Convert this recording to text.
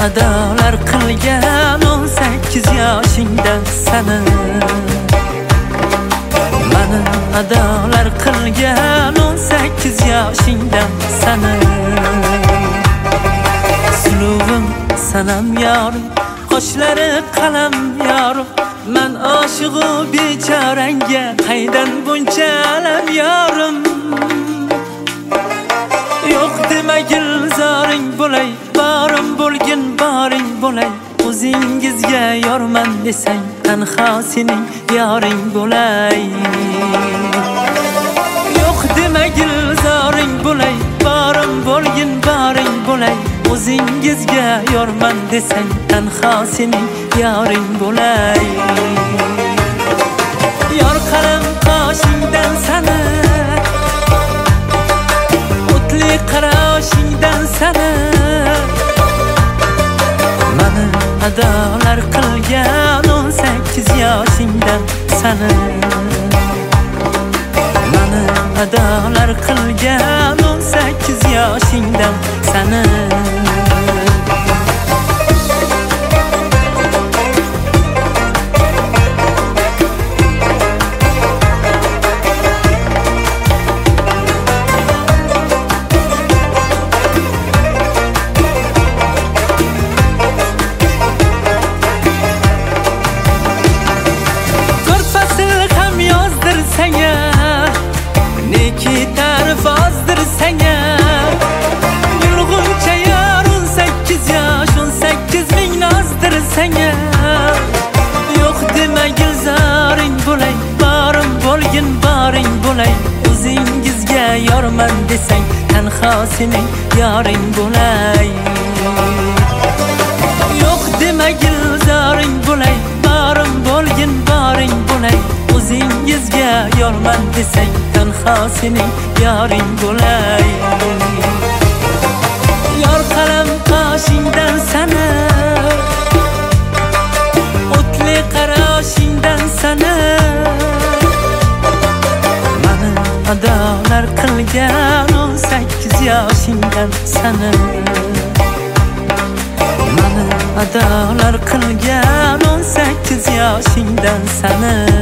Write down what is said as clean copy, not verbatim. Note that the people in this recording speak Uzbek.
adolar qilgan 18 yoshingda sani. Mani adolar qilgan 18 yoshingda sani. Suluvim sanam yorim, qoshlari qalam yorim. Men oshiqu bechoranga qaydan buncha alam yorim. Yo'q dema gulzoring bo'lay, borim bo'lgin boring bo'lay. O'zingizga yorman desang, tanho sening yoring bo'lay. Yo'q dema gulzoring bo'lay, borim bo'lgin boring bo'lay. O'zingizga yorman desang, tanho sening yoring bo'lay. Yor qalam qoshingdan sani, o'tli qarashingdan sani. Mani adolar qilgan 18 yoshingdan sani. Mani adolar qilgan 18 yoshingdan sani. Neki tarif azdır sana. Yulgunca yar 18 yaş, 18 bin nazdır sana. Yok deme gülzaring bo'lay, borim bo'lgin boring bo'lay. O'zingizga yorman desang, tanho sening yoring bo'lay. Yok deme gülzaring bo'lay, borim bo'lgin boring bo'lay. O'zingizga yorman desang, tanho sening yoring bo'lay. Yor qalam qoshingdan sani, o'tli qarashingdan sani. Mani adolar qilgan 18 yoshingdan sani. Mani adolar qilgan 18 yoshingdan sani.